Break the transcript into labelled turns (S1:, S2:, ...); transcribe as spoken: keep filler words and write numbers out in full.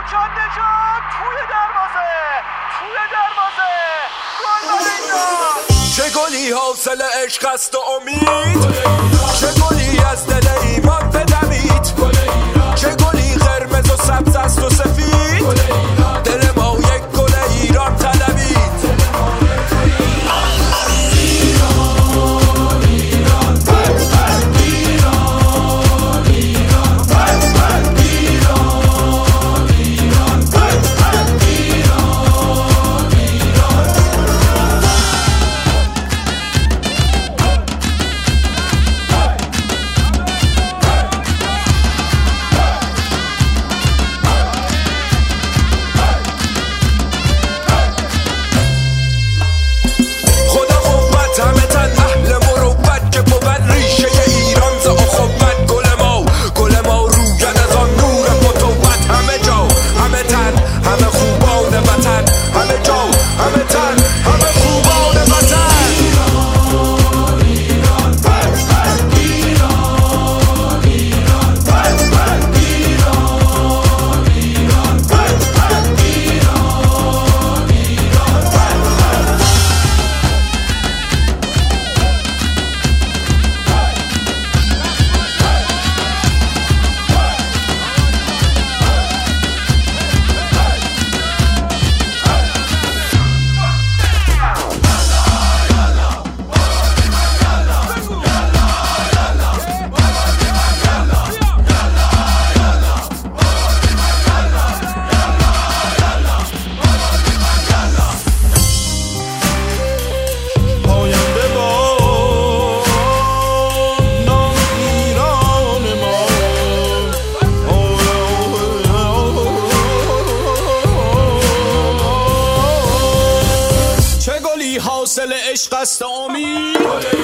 S1: نجات نجات توی دروازه توی دروازه گل زده.
S2: چه گلی حاصل عشق است و امید، چه گلی از دل ایمان بدمید، چه گلی قرمز و سبز است و سفید، دل ما یک گل ایران طلبید.
S3: حاصل عشق است و امید